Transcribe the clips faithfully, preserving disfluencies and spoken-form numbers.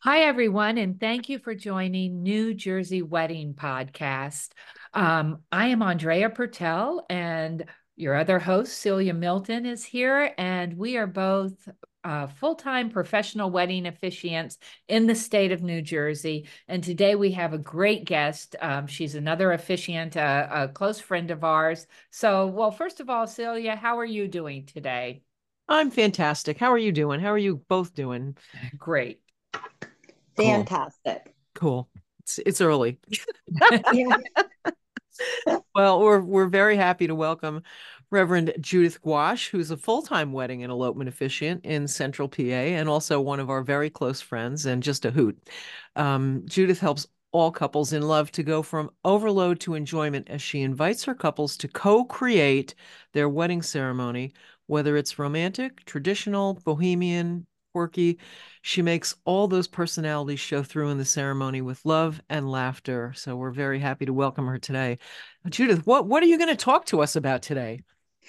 Hi, everyone, and thank you for joining New Jersey Wedding Podcast. Um, I am Andrea Pertel, and your other host, Celia Milton, is here, and we are both uh, full-time professional wedding officiants in the state of New Jersey. And today we have a great guest. Um, she's another officiant, a, a close friend of ours. So, well, first of all, Celia, how are you doing today? I'm fantastic. How are you doing? How are you both doing? Great. Cool. Fantastic. Cool. It's it's early. Yeah. Well, we're we're very happy to welcome Reverend Judith Gouache, who's a full-time wedding and elopement officiant in Central P A, and also one of our very close friends and just a hoot. Um, Judith helps all couples in love to go from overload to enjoyment as she invites her couples to co-create their wedding ceremony, whether it's romantic, traditional, bohemian, quirky. She makes all those personalities show through in the ceremony with love and laughter. So we're very happy to welcome her today. Judith, what what are you going to talk to us about today?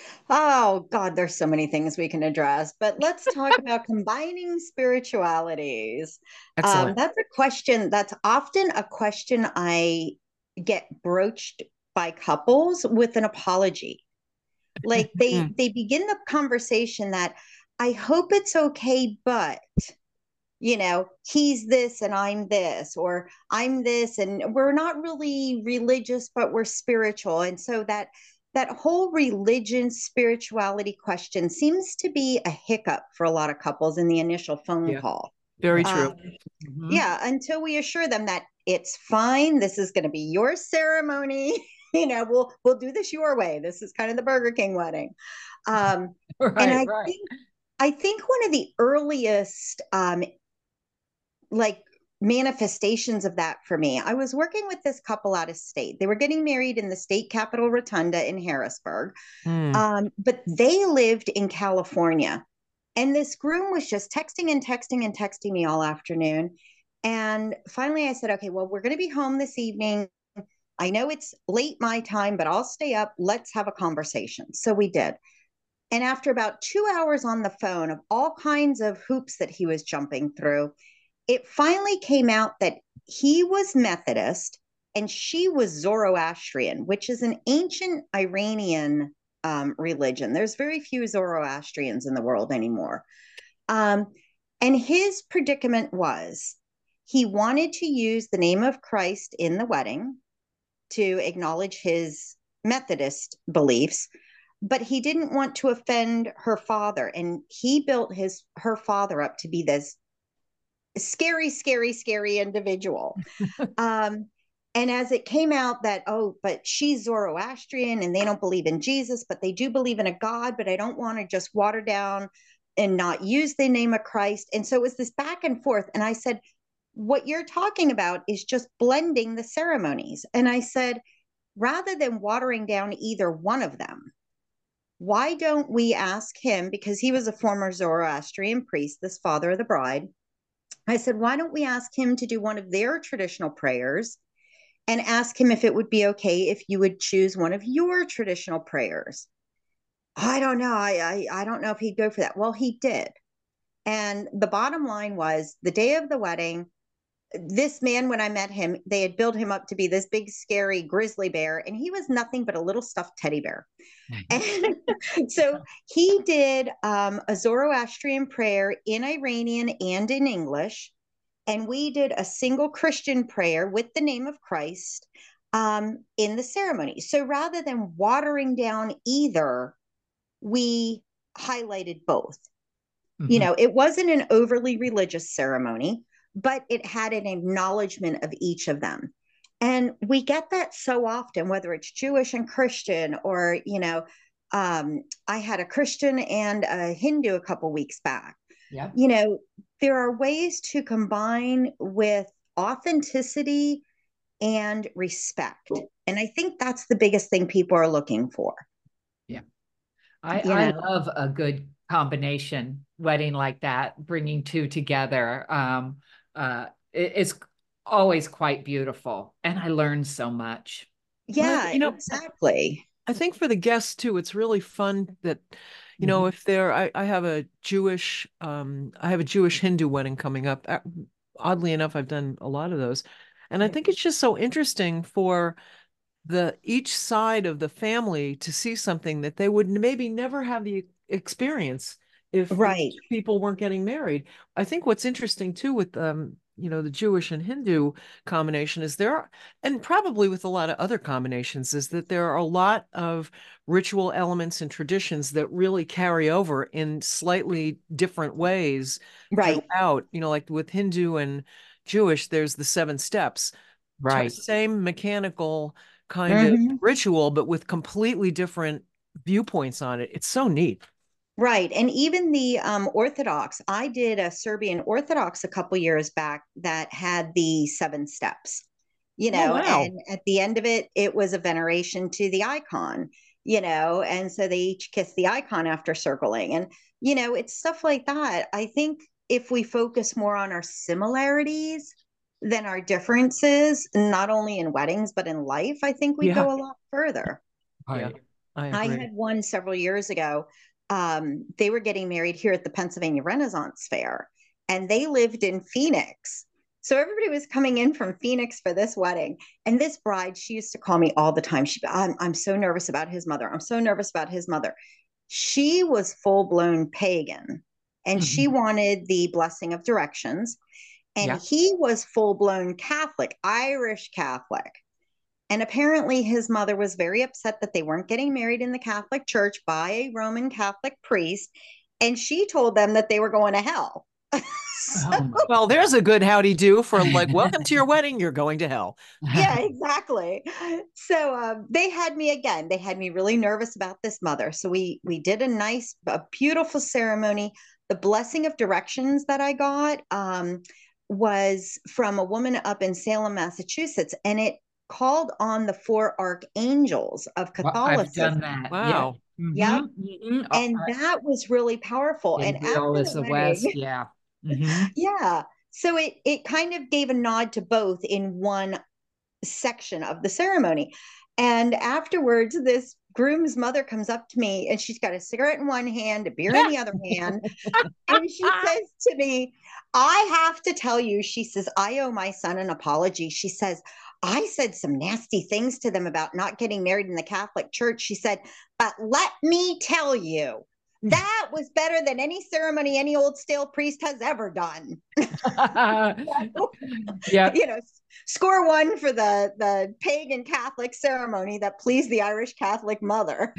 Oh, God, there's so many things we can address, but let's talk about combining spiritualities. Um, Excellent. that's a question, that's often a question I get broached by couples with an apology. Like they Mm. they begin the conversation that I hope it's okay, but you know, he's this and I'm this, or I'm this, and we're not really religious, but we're spiritual. And so that that whole religion spirituality question seems to be a hiccup for a lot of couples in the initial phone Yeah, call. very Yeah. true. Um, Mhm. yeah, until we assure them that it's fine. This is going to be your ceremony. You know, we'll we'll do this your way. This is kind of the Burger King wedding. Um, and Right, I right. think I think one of the earliest um, like manifestations of that for me. I was working with this couple out of state. They were getting married in the state capitol rotunda in Harrisburg, Mm. um, but they lived in California. And this groom was just texting and texting and texting me all afternoon. And finally, I said, okay, well, we're going to be home this evening. I know it's late my time, but I'll stay up. Let's have a conversation. So we did. And after about two hours on the phone of all kinds of hoops that he was jumping through, it finally came out that he was Methodist and she was Zoroastrian, which is an ancient Iranian um, religion. There's very few Zoroastrians in the world anymore. Um, and his predicament was he wanted to use the name of Christ in the wedding to acknowledge his Methodist beliefs, but he didn't want to offend her father. And he built his her father up to be this scary, scary, scary individual. Um, and as it came out that, oh, but she's Zoroastrian and they don't believe in Jesus, but they do believe in a God, but I don't want to just water down and not use the name of Christ. And so it was this back and forth. And I said, what you're talking about is just blending the ceremonies. And I said, rather than watering down either one of them, why don't we ask him, because he was a former Zoroastrian priest, this father of the bride, I said, why don't we ask him to do one of their traditional prayers and ask him if it would be okay if you would choose one of your traditional prayers? I don't know. I, I, I don't know if he'd go for that. Well, he did. And the bottom line was the day of the wedding, this man, when I met him, they had built him up to be this big, scary grizzly bear, and he was nothing but a little stuffed teddy bear. And so he did um, a Zoroastrian prayer in Iranian and in English. And we did a single Christian prayer with the name of Christ um, in the ceremony. So rather than watering down either, we highlighted both. You Mhm. know, it wasn't an overly religious ceremony, but it had an acknowledgement of each of them. And we get that so often, whether it's Jewish and Christian, or, you know, um, I had a Christian and a Hindu a couple weeks back. Yep. You know, there are ways to combine with authenticity and respect. And I think that's the biggest thing people are looking for, Yeah. I you I know. love a good combination wedding like that, bringing two together. Um, uh, it- it's always quite beautiful, and I learn so much. Well, Yeah, you know, exactly. I think for the guests too, it's really fun that, you know, Mhm. if they're, I, I have a Jewish, um, I have a Jewish Hindu wedding coming up. Uh, oddly enough, I've done a lot of those. And I think it's just so interesting for the each side of the family to see something that they would maybe never have the experience if the Right. people weren't getting married. I think what's interesting too with um you know the Jewish and Hindu combination is there are, and probably with a lot of other combinations, is that there are a lot of ritual elements and traditions that really carry over in slightly different ways Right. throughout. You know, like with Hindu and Jewish, there's the seven steps. Right. Same mechanical kind of Mm-hmm. ritual, but with completely different viewpoints on it. It's so neat. Right. And even the um, Orthodox, I did a Serbian Orthodox a couple years back that had the seven steps, you Oh, know, wow. and at the end of it, it was a veneration to the icon, you know, and so they each kiss the icon after circling. And, you know, it's stuff like that. I think if we focus more on our similarities than our differences, not only in weddings, but in life, I think we Yeah. go a lot further. Yeah, Right. I I agree. had one several years ago. Um, they were getting married here at the Pennsylvania Renaissance Fair, and they lived in Phoenix. So everybody was coming in from Phoenix for this wedding. And this bride, she used to call me all the time. She, I'm, I'm so nervous about his mother. I'm so nervous about his mother. She was full blown pagan, and she Mhm. wanted the blessing of directions. And Yeah. he was full blown Catholic, Irish Catholic. And apparently, his mother was very upset that they weren't getting married in the Catholic Church by a Roman Catholic priest. And she told them that they were going to hell. So, Oh my. Well, there's a good howdy do for like, welcome to your wedding. You're going to hell. yeah, exactly. So um, they had me again. They had me really nervous about this mother. So we we did a nice, a beautiful ceremony. The blessing of directions that I got um, was from a woman up in Salem, Massachusetts, and it called on the four archangels of Well, I've done Catholicism. that. Yeah. Wow. Mm-hmm. Yep. Mm-hmm. Uh, And uh, that was really powerful. And Gabriel after the is the West. wedding, Yeah. Mm-hmm. yeah. So it it kind of gave a nod to both in one section of the ceremony. And afterwards, this groom's mother comes up to me and she's got a cigarette in one hand, a beer in the other hand. And she says to me, I have to tell you, she says, I owe my son an apology. She says, I said some nasty things to them about not getting married in the Catholic Church. She said, but let me tell you, that was better than any ceremony any old stale priest has ever done. Yep. You know, score one for the the pagan Catholic ceremony that pleased the Irish Catholic mother.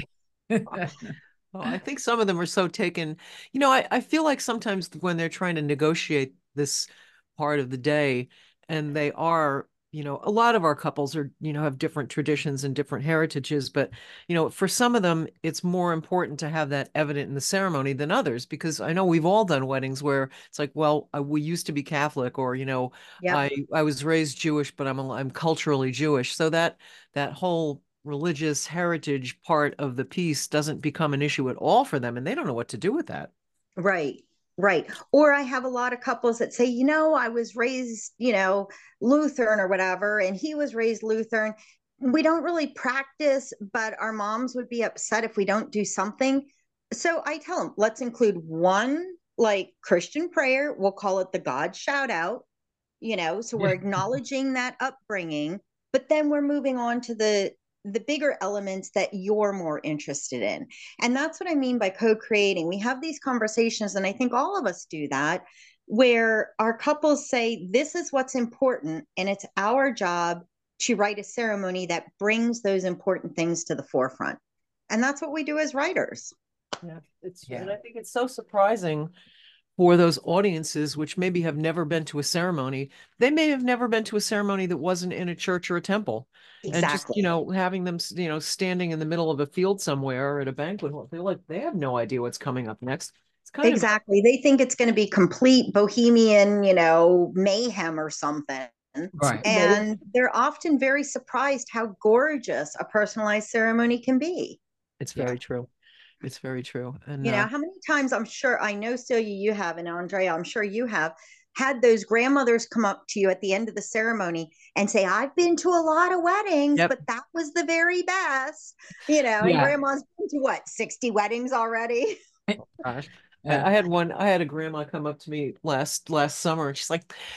Oh, I think some of them are so taken. You know, I, I feel like sometimes when they're trying to negotiate this part of the day, and they are, you know, a lot of our couples are, you know, have different traditions and different heritages, but, you know, for some of them, it's more important to have that evident in the ceremony than others, because I know we've all done weddings where it's like, well, I, we used to be Catholic, or, you know, Yep. I I was raised Jewish, but I'm a, I'm culturally Jewish. So that that whole religious heritage part of the piece doesn't become an issue at all for them, and they don't know what to do with that. Right. Right. Or I have a lot of couples that say, you know, I was raised, you know, Lutheran or whatever, and he was raised Lutheran. We don't really practice, but our moms would be upset if we don't do something. So I tell them, let's include one like Christian prayer. We'll call it the God shout out, you know, so we're Yeah. acknowledging that upbringing, but then we're moving on to the the bigger elements that you're more interested in. And that's what I mean by co-creating. We have these conversations, and I think all of us do that, where our couples say, this is what's important, and it's our job to write a ceremony that brings those important things to the forefront. And that's what we do as writers. Yeah, it's Yeah. and I think it's so surprising for those audiences which maybe have never been to a ceremony. They may have never been to a ceremony that wasn't in a church or a temple. And just, you Exactly. know, having them, you know, standing in the middle of a field somewhere or at a banquet hall, they're like, they have no idea what's coming up next. It's kind of, Exactly. They think it's going to be complete bohemian, you know, mayhem or something. Right. And they're often very surprised how gorgeous a personalized ceremony can be. it's Yeah. very true. It's very true. And You know, uh, how many times I'm sure, I know, Celia, you have, and Andrea, I'm sure you have had those grandmothers come up to you at the end of the ceremony and say, I've been to a lot of weddings, yep. but that was the very best. You know, and Yeah. grandma's been to what, sixty weddings already? Gosh. I, Yeah. I had one, I had a grandma come up to me last last summer, and she's like,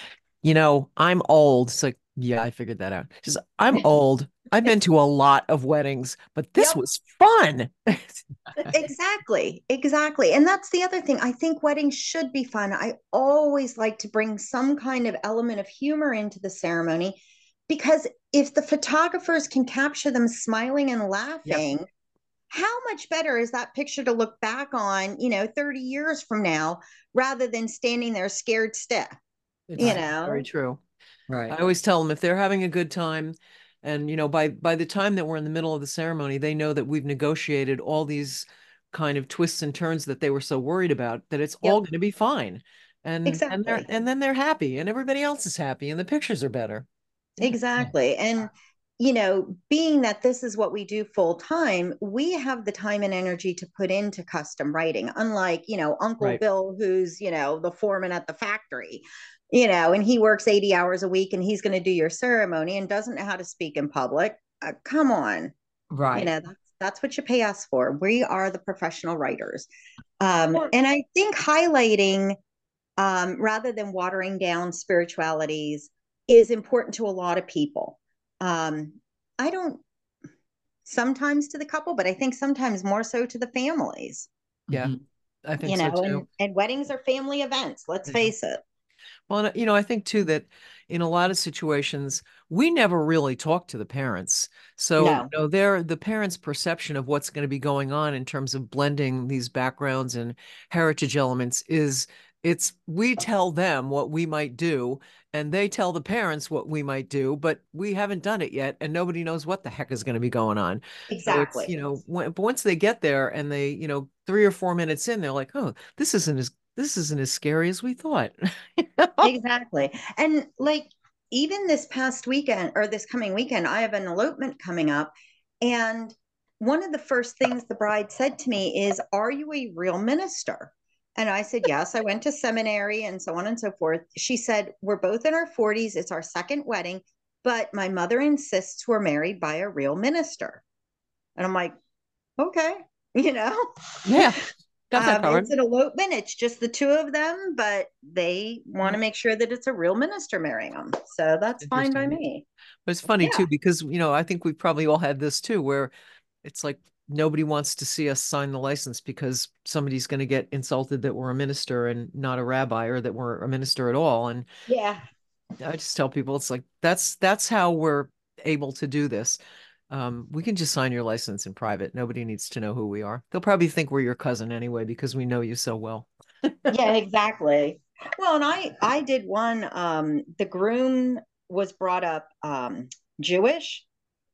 you know, I'm old. It's like, yeah, I figured that out. She's, I'm old. I've been to a lot of weddings, but this Yep. was fun. Exactly, exactly. And that's the other thing. I think weddings should be fun. I always like to bring some kind of element of humor into the ceremony because if the photographers can capture them smiling and Yep. laughing, how much better is that picture to look back on, you know, thirty years from now rather than standing there scared stiff, It's you Right. very know? true. I Right. always tell them if they're having a good time, and you know, by by the time that we're in the middle of the ceremony, they know that we've negotiated all these kind of twists and turns that they were so worried about, that it's all Yep, going to be fine. And and they're exactly. and then they're happy and everybody else is happy and the pictures are better. Yeah. Exactly. And, you know, being that this is what we do full time, we have the time and energy to put into custom writing, unlike, you know, Uncle Right. Bill, who's, you know, the foreman at the factory, you know, and he works eighty hours a week and he's going to do your ceremony and doesn't know how to speak in public. Uh, come on. You Right. know, that's, that's what you pay us for. We are the professional writers. Um, Or- and I think highlighting um, rather than watering down spiritualities is important to a lot of people. Um, I don't sometimes to the couple, but I think sometimes more so to the families, Yeah, Mhm. I think you so know, and, too. and weddings are family events. Let's Yeah. face it. Well, and, you know, I think too that in a lot of situations, we never really talk to the parents. So, you No, know, they're the parents' perception of what's going to be going on in terms of blending these backgrounds and heritage elements is it's we tell them what we might do, and they tell the parents what we might do, but we haven't done it yet, and nobody knows what the heck is going to be going on. So it's, exactly. you know, when, but once they get there and they, you know, three or four minutes in, they're like, oh, this isn't as this isn't as scary as we thought. Exactly. And like even this past weekend or this coming weekend, I have an elopement coming up. And one of the first things the bride said to me is, are you a real minister? And I said, yes, I went to seminary and so on and so forth. She said, we're both in our forties. It's our second wedding, but my mother insists we're married by a real minister. And I'm like, okay, you know, Yeah, got that um, it's covered. an elopement. It's just the two of them, but they want Yeah, to make sure that it's a real minister marrying them. So that's fine by interesting. me. But it's funny Yeah, too, because, you know, I think we've probably all had this too, where it's like nobody wants to see us sign the license because somebody's going to get insulted that we're a minister and not a rabbi, or that we're a minister at all. And yeah, I just tell people it's like that's that's how we're able to do this. Um, we can just sign your license in private. Nobody needs to know who we are. They'll probably think we're your cousin anyway because we know you so well. yeah, exactly. Well, and I I did one. Um, the groom was brought up um, Jewish,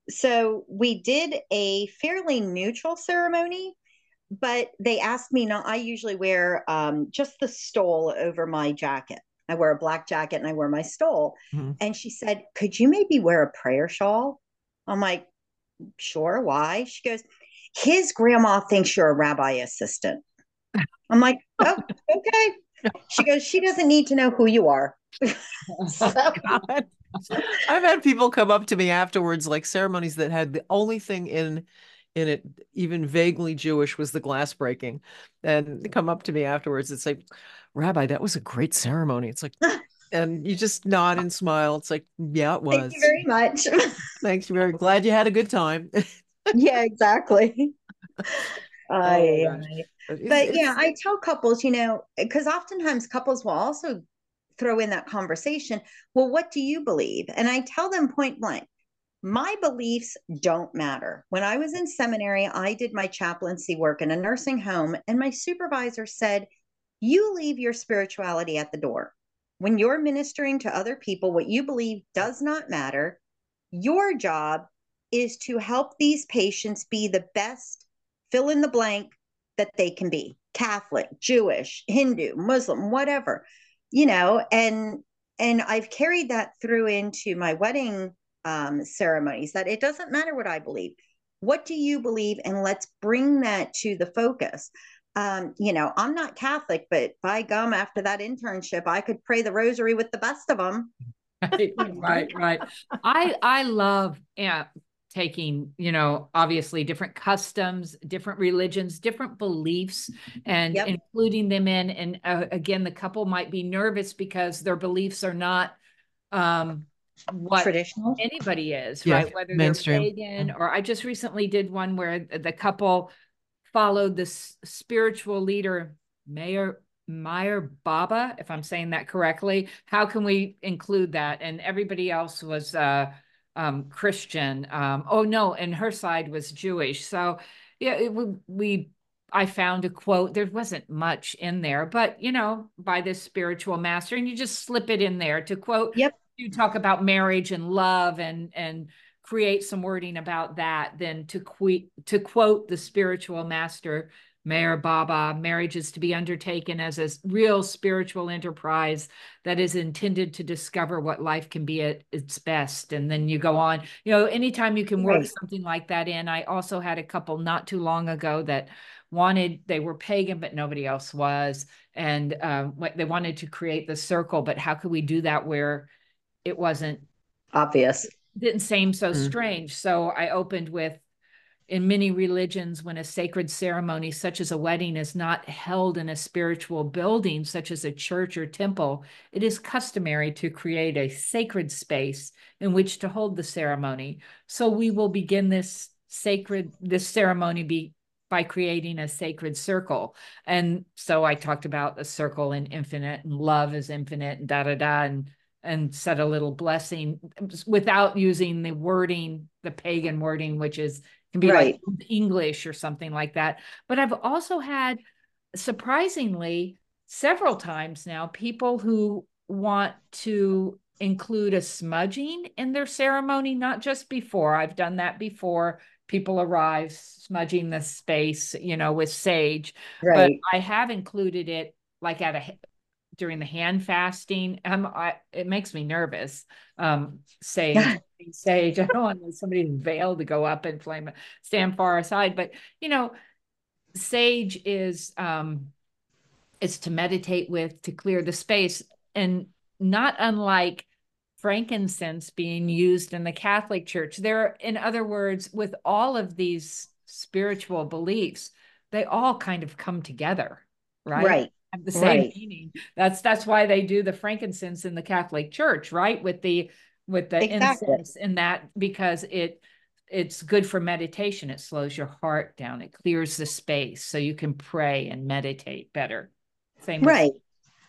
so we did a fairly neutral ceremony. But they asked me not. I usually wear um, just the stole over my jacket. I wear a black jacket and I wear my stole. Mhm. And she said, "Could you maybe wear a prayer shawl?" I'm like, "Sure. Why?" She goes, "His grandma thinks you're a rabbi assistant." I'm like, "Oh, okay." She goes, "She doesn't need to know who you are." Oh So, God. I've had people come up to me afterwards, like ceremonies that had the only thing in in it, even vaguely Jewish, was the glass breaking. And they come up to me afterwards. It's like, Rabbi, that was a great ceremony. It's like, thank and you just nod and smile. It's like, yeah, it you was. very much. Thanks. Very glad you had a good time. Yeah, exactly. Oh my I, gosh. I But it's but yeah, it's I tell couples, you know, because oftentimes couples will also throw in that conversation. Well, what do you believe? And I tell them point blank, my beliefs don't matter. When I was in seminary, I did my chaplaincy work in a nursing home, and my supervisor said, you leave your spirituality at the door. When you're ministering to other people, what you believe does not matter. Your job is to help these patients be the best fill in the blank that they can be: Catholic, Jewish, Hindu, Muslim, whatever, you know, and and I've carried that through into my wedding um, ceremonies, that it doesn't matter what I believe. What do you believe? And let's bring that to the focus. Um, you know, I'm not Catholic, but by gum, after that internship, I could pray the rosary with the best of them. Right, You know? right, right. I I love yeah, taking, you know, obviously different customs, different religions, different beliefs, and Yep. including them in. And uh, again, the couple might be nervous because their beliefs are not um, what Traditional. anybody is, Yeah, right? Whether they're mainstream. pagan, or I just recently did one where the couple followed this spiritual leader, Mayor Meher Baba, if I'm saying that correctly. How can we include that? And everybody else was uh, um, Christian. Um, oh no, and her side was Jewish. So yeah, it, we, we I found a quote. There wasn't much in there, but you know, by this spiritual master, and you just slip it in there to quote. Yep. You talk about marriage and love, and and create some wording about that, then to que- to quote the spiritual master Meher Baba, marriage is to be undertaken as a real spiritual enterprise that is intended to discover what life can be at its best. And then you go on, you know, anytime you can work Right. something like that in. I also had a couple not too long ago that wanted, they were pagan, but nobody else was. And um, they wanted to create the circle, but how could we do that where it wasn't Obvious. didn't seem so Mm. strange. So I opened with, in many religions, when a sacred ceremony such as a wedding is not held in a spiritual building, such as a church or temple, it is customary to create a sacred space in which to hold the ceremony. So we will begin this sacred, this ceremony be by creating a sacred circle. And so I talked about a circle and infinite, and love is infinite, and da da da, and and said a little blessing without using the wording, the pagan wording, which is can be Right. like English or something like that. But I've also had, surprisingly, several times now, people who want to include a smudging in their ceremony, not just before. I've done that before. People arrive smudging the space, you know, with sage. But Right. I have included it like at a during the hand fasting. Um, I, it makes me nervous. Um, sage, sage. I don't want somebody's veil to go up and flame, stand far aside. But you know, sage is um, is to meditate with, to clear the space, and not unlike frankincense being used in the Catholic Church. There, in other words, with all of these spiritual beliefs, they all kind of come together, right? Right. Have the same Right. meaning. That's that's why they do the frankincense in the Catholic Church, right? With the with the Exactly. incense in that, because it it's good for meditation. It slows your heart down. It clears the space so you can pray and meditate better. Same with Right.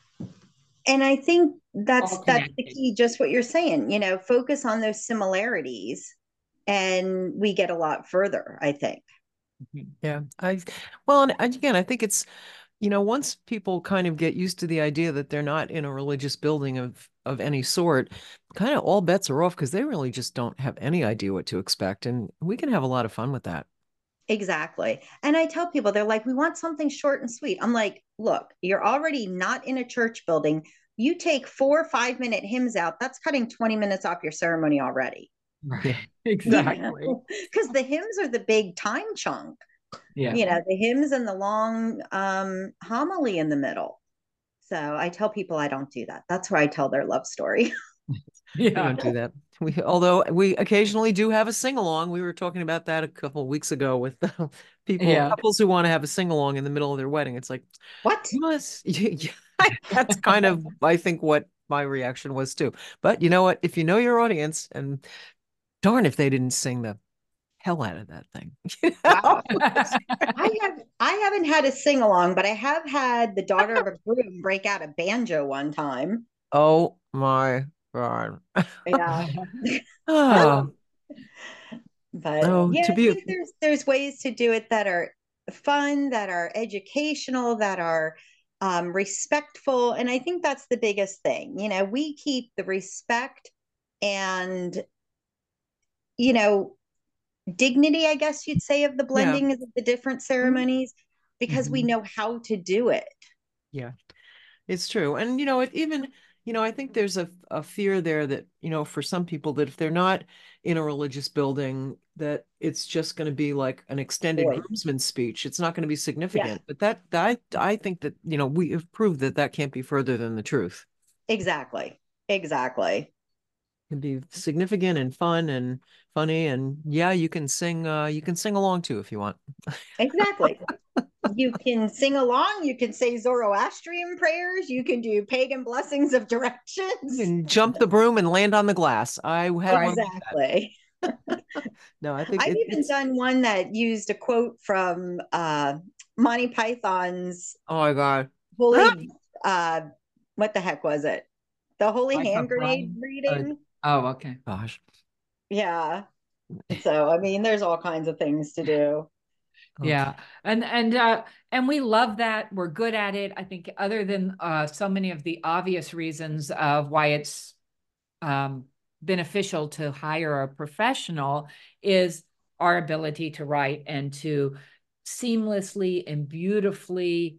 And I think that's all that's the connected. key, just what you're saying, you know, focus on those similarities and we get a lot further, I think. Yeah, I well, and and again, I think it's, you know, once people kind of get used to the idea that they're not in a religious building of of any sort, kind of all bets are off because they really just don't have any idea what to expect, and we can have a lot of fun with that. Exactly. And I tell people, they're like, we want something short and sweet. I'm like, look, you're already not in a church building. You take four or five minute hymns out, that's cutting twenty minutes off your ceremony already. Right. Exactly. Because the hymns are the big time chunk. Yeah. You know, the hymns and the long um, homily in the middle. So I tell people I don't do that. That's where I tell their love story. We Yeah. don't do that. We, although we occasionally do have a sing along. We were talking about that a couple of weeks ago with people, Yeah. couples who want to have a sing along in the middle of their wedding. It's like, What? yes, yeah, that's kind of, I think, what my reaction was too. But you know what? If you know your audience, and darn if they didn't sing the hell out of that thing. You know? Wow. I have I haven't had a sing along, but I have had the daughter of a groom break out a banjo one time. Oh my God. Yeah. Oh, But oh, yeah, to I be, think there's there's ways to do it that are fun, that are educational, that are um, respectful, and I think that's the biggest thing. You know, we keep the respect and you know dignity, I guess you'd say, of the yeah. blending of the different Mhm. ceremonies because we Mhm. know how to do it. Yeah. It's true. And, you know, it even, you know, I think there's a, a fear there that, you know, for some people that if they're not in a religious building, that it's just going to be like an extended Boy, groomsman speech. It's not going to be yeah, significant. But that, I, I think that, you know, we have proved that that can't be further than the truth. exactly, exactly. It can be significant and fun and funny. And yeah, you can sing, uh, you can sing along too if you want. Exactly. You can sing along. You can say Zoroastrian prayers. You can do pagan blessings of You directions. can jump the broom and land on the glass. I had one like that. Exactly. No, I think I've it, even it's. done one that used a quote from uh, Monty Python's Oh my God. Holy, uh, what the heck was it? The Holy Life Hand of Grenade Brian. Or, reading. oh, okay. Gosh. Yeah. So, I mean, there's all kinds of things to do. Yeah. And and uh and we love that. We're good at it. I think other than uh so many of the obvious reasons of why it's um beneficial to hire a professional is our ability to write and to seamlessly and beautifully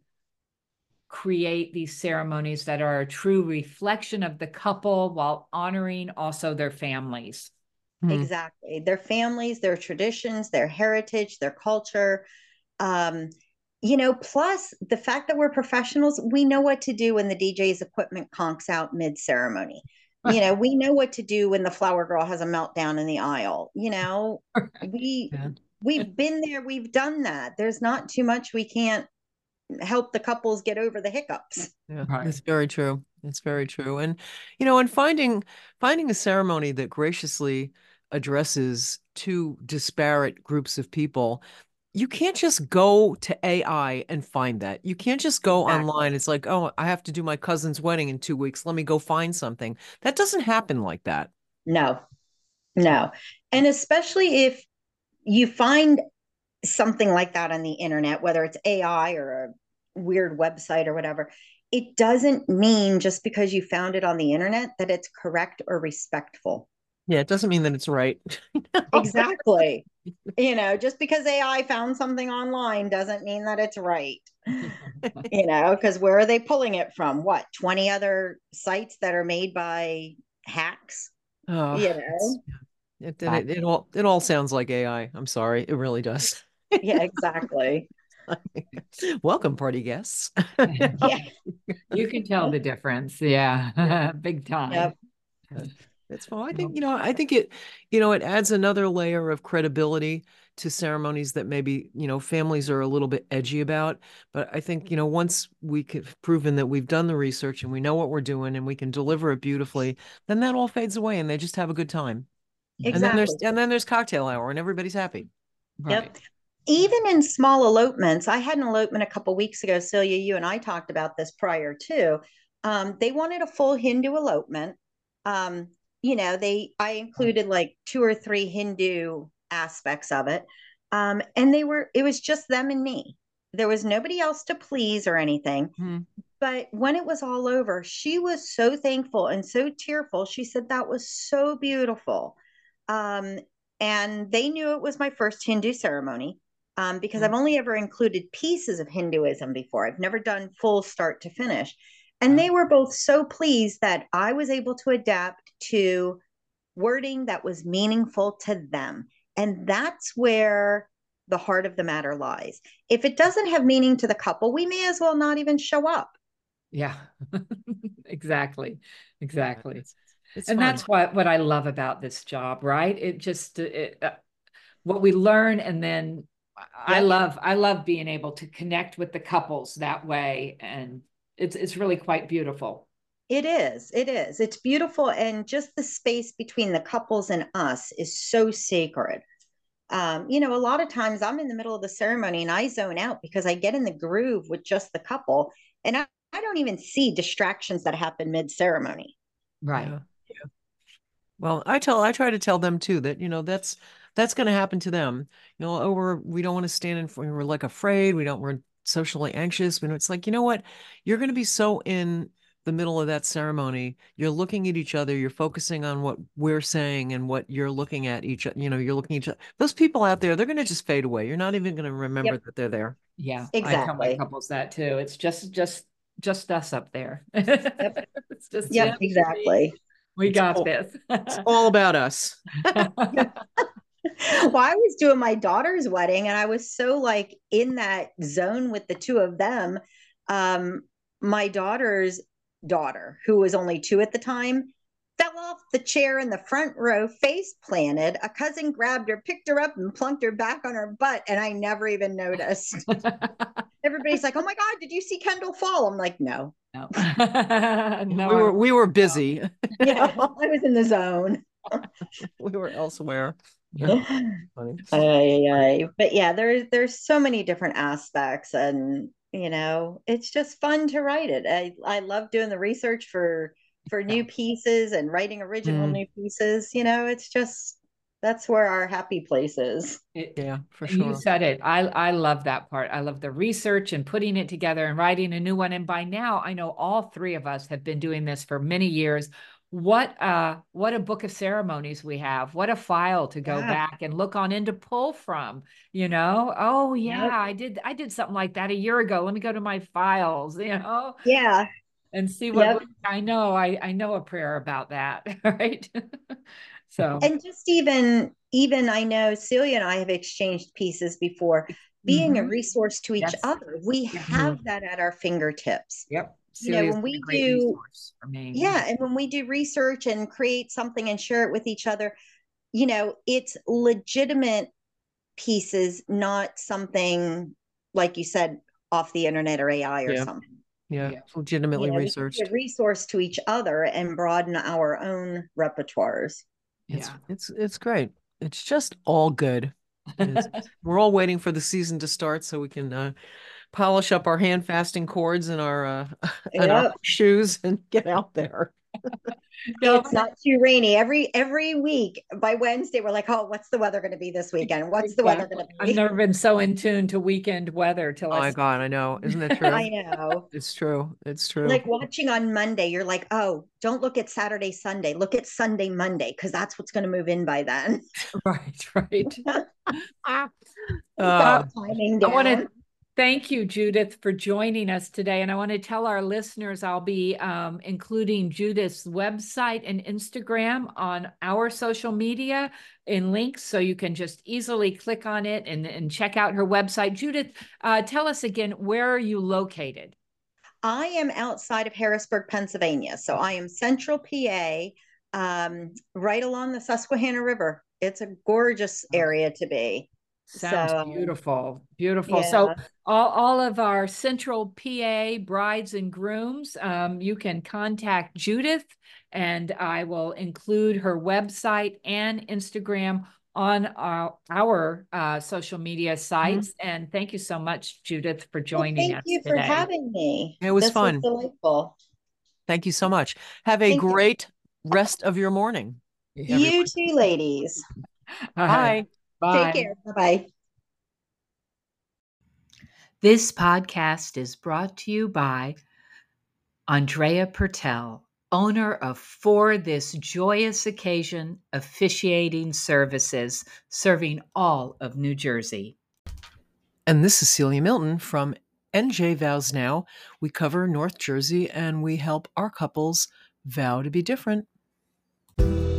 create these ceremonies that are a true reflection of the couple while honoring also their families. Hmm. Exactly. Their families, their traditions, their heritage, their culture. Um, you know, plus the fact that we're professionals, we know what to do when the D J's equipment conks out mid ceremony. You know, we know what to do when the flower girl has a meltdown in the aisle. You know, we Yeah. we've been there, we've done that. There's not too much we can't help the couples get over the hiccups. Yeah, Right. it's very true. It's very true. And you know, and finding finding a ceremony that graciously addresses two disparate groups of people, you can't just go to A I and find that. You can't just go Exactly. online. It's like, oh, I have to do my cousin's wedding in two weeks. Let me go find something. That doesn't happen like that. No, no. And especially if you find something like that on the internet, whether it's A I or a weird website or whatever, it doesn't mean just because you found it on the internet that it's correct or respectful. Yeah, it doesn't mean that it's right. Exactly. You know, just because A I found something online doesn't mean that it's right. You know, because where are they pulling it from? What, twenty other sites that are made by hacks? Oh, You it's, know? it, it, it all it all sounds like A I. I'm sorry, it really does. Yeah, exactly. Welcome, party guests. Yeah. You can tell the difference. Yeah. Big time. Yep. That's fine. I think, you know, I think it, you know, it adds another layer of credibility to ceremonies that maybe, you know, families are a little bit edgy about. But I think, you know, once we have proven that we've done the research and we know what we're doing and we can deliver it beautifully, then that all fades away and they just have a good time. And then there's Exactly. and then there's cocktail hour and everybody's happy. Right. Yep. Even in small elopements, I had an elopement a couple weeks ago. Celia, you and I talked about this prior too. Um, they wanted a full Hindu elopement. Um, you know, they I included like two or three Hindu aspects of it. Um, and they were it was just them and me. There was nobody else to please or anything. Hmm. But when it was all over, she was so thankful and so tearful. She said that was so beautiful. Um, and they knew it was my first Hindu ceremony um, because I've only ever included pieces of Hinduism before. I've never done full start to finish. And they were both so pleased that I was able to adapt to wording that was meaningful to them. And that's where the heart of the matter lies. If it doesn't have meaning to the couple, we may as well not even show up. Yeah. Exactly. Exactly. It's, it's And fun. that's what what I love about this job, right? It just it, uh, what we learn, and then I Yep. love I love being able to connect with the couples that way, and it's it's really quite beautiful. It is. It is. It's beautiful. And just the space between the couples and us is so sacred. Um, you know, a lot of times I'm in the middle of the ceremony and I zone out because I get in the groove with just the couple and I, I don't even see distractions that happen mid ceremony. Right. Yeah. Yeah. Well, I tell I try to tell them too that, you know, that's that's going to happen to them. You know, oh, we're we don't want to stand in for we're like afraid, we don't we're socially anxious. You know, it's like, you know what? You're going to be so in the middle of that ceremony. You're looking at each other, you're focusing on what we're saying and what you're looking at each, you know, you're looking at each other. Those people out there, they're going to just fade away. You're not even going to remember Yep. that they're there. Yeah. I tell my Exactly. couples that too. It's just just just us up there. Yep. It's just Yep. Exactly. we It's got all, this. it's all about us. Well, I was doing my daughter's wedding and I was so like in that zone with the two of them. Um, my daughter's daughter, who was only two at the time, fell off the chair in the front row, face planted. A cousin grabbed her, picked her up, and plunked her back on her butt. And I never even noticed. Never everybody's like, "Oh my God, did you see Kendall fall?" I'm like, "No, No, We no, were I we were busy. yeah, I was in the zone." We were elsewhere. Yeah, funny. Aye, aye. But yeah, there's there's so many different aspects, and you know, it's just fun to write it. I I love doing the research for for Yeah. new pieces and writing original Mm, new pieces. You know, it's just that's where our happy place is. It, yeah, for you sure. said it. I I love that part. I love the research and putting it together and writing a new one. And by now, I know all three of us have been doing this for many years. What uh what a book of ceremonies we have. What a file to go Yeah. back and look on and to pull from, you know. Oh yeah, Yep. I did I did something like that a year ago. Let me go to my files, you know, Yeah. and see what Yep. book I know. I I know a prayer about that, right? So, And just even even I know Celia and I have exchanged pieces before. Being a mhm. resource to each Yes. other, we Yeah. Mhm. have that at our fingertips. Yep. You know, Celia's when been a we great do, resource for me. yeah, and when we do research and create something and share it with each other, you know, it's legitimate pieces, not something like you said off the internet or A I or Yeah, something. yeah, Yeah. You legitimately know, we can be a researched. resource to each other and broaden our own repertoires. It's Yeah. it's it's great. It's just all good. It's, we're all waiting for the season to start so we can uh, polish up our hand fasting cords and our uh, and our Yep. shoes and get out there. No, It's not too rainy. Every every week by Wednesday, we're like, oh, what's the weather going to be this weekend? What's the weather exactly. going to I've be? never been so in tune to weekend weather till Oh I my God, I know. Isn't that true? I know. It's true. It's true. Like watching on Monday, you're like, oh, don't look at Saturday, Sunday. Look at Sunday, Monday, because that's what's going to move in by then. right, right. Ah. Got Uh, the timing I want down. to thank you, Judith, for joining us today. And I want to tell our listeners I'll be um, including Judith's website and Instagram on our social media in links so you can just easily click on it and, and check out her website. Judith, uh, tell us again, where are you located? I am outside of Harrisburg, Pennsylvania. So I am central P A, um, right along the Susquehanna River. It's a gorgeous area to be. Sounds So, beautiful, beautiful. So yeah. all, all of our central P A brides and grooms, um, you can contact Judith and I will include her website and Instagram on our, our uh, social media Mhm. sites. And thank you so much, Judith, for Well, joining thank us you for today. having me. it was This was fun. delightful. Thank you so much. Have a Thank you. great rest of your morning, You everyone. too, ladies. All right. Bye. Take Bye. care. Bye bye. This podcast is brought to you by Andrea Pertel, owner of For This Joyous Occasion Officiating Services, serving all of New Jersey. And this is Celia Milton from N J Vows Now. We cover North Jersey and we help our couples vow to be different.